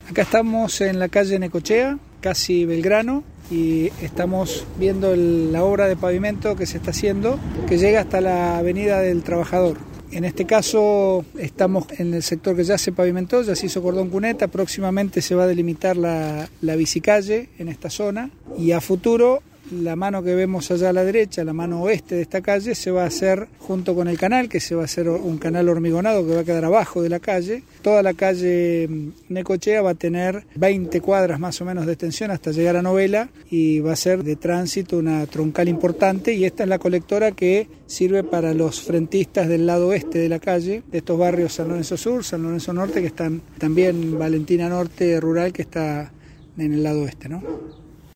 Acá estamos en la calle Necochea, casi Belgrano, y estamos viendo la obra de pavimento que se está haciendo, que llega hasta la Avenida del Trabajador. En este caso estamos en el sector que ya se pavimentó, ya se hizo cordón cuneta, próximamente se va a delimitar la bicicalle en esta zona y a futuro la mano que vemos allá a la derecha, la mano oeste de esta calle, se va a hacer junto con el canal, que se va a hacer un canal hormigonado que va a quedar abajo de la calle. Toda la calle Necochea va a tener 20 cuadras más o menos de extensión hasta llegar a Novela y va a ser de tránsito una troncal importante, y esta es la colectora que sirve para los frentistas del lado oeste de la calle, de estos barrios San Lorenzo Sur, San Lorenzo Norte, que están también Valentina Norte Rural, que está en el lado oeste, ¿no?